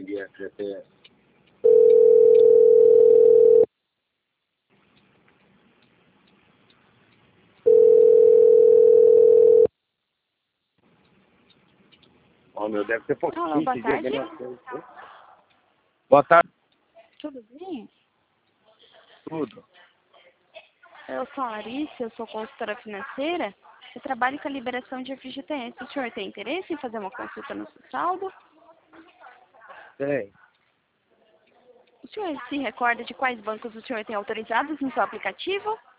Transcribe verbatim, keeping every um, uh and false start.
idea that oh, meu, deve ter pouquinho. Olá, boa tarde. Boa tarde. Tudo bem? Tudo. Eu sou a Larissa, eu sou consultora financeira. Eu trabalho com a liberação de F G T S. O senhor tem interesse em fazer uma consulta no seu saldo? Tem. O senhor se recorda de quais bancos o senhor tem autorizados no seu aplicativo?